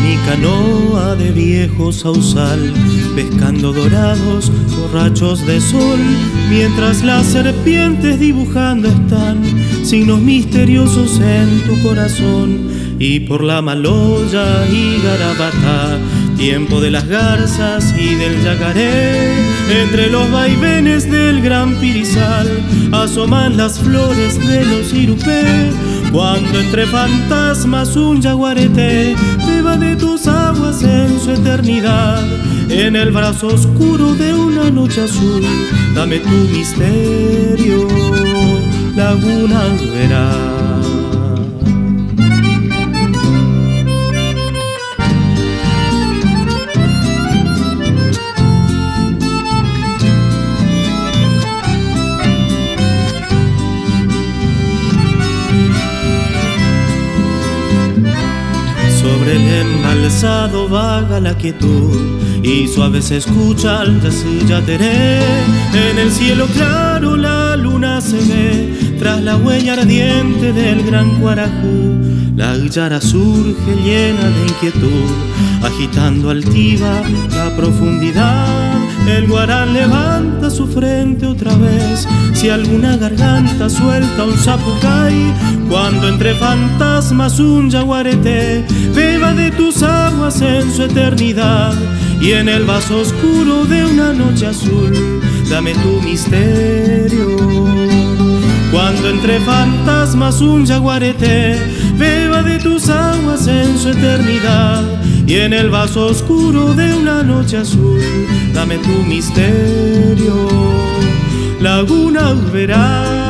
mi canoa de viejo sausal, pescando dorados, borrachos de sol, mientras las serpientes dibujando están signos misteriosos en tu corazón. Y por la Maloya y Garabatá, tiempo de las garzas y del yacaré, entre los vaivenes del gran pirizal asoman las flores de los irupé. Cuando entre fantasmas un yaguareté beba de tus aguas en su eternidad, en el brazo oscuro de una noche azul, dame tu misterio, laguna verá. Sobre el embalsado vaga la quietud y suave se escucha el yateré. En el cielo claro la luna se ve tras la huella ardiente del gran Cuarajú. La yara surge llena de inquietud, agitando altiva la profundidad. El guarán levanta su frente otra vez, si alguna garganta suelta un zapucay. Cuando entre fantasmas un yaguareté beba de tus aguas en su eternidad, y en el vaso oscuro de una noche azul, dame tu misterio. Cuando entre fantasmas un yaguareté beba de tus aguas en su eternidad, y en el vaso oscuro de una noche azul, dame tu misterio, laguna verá.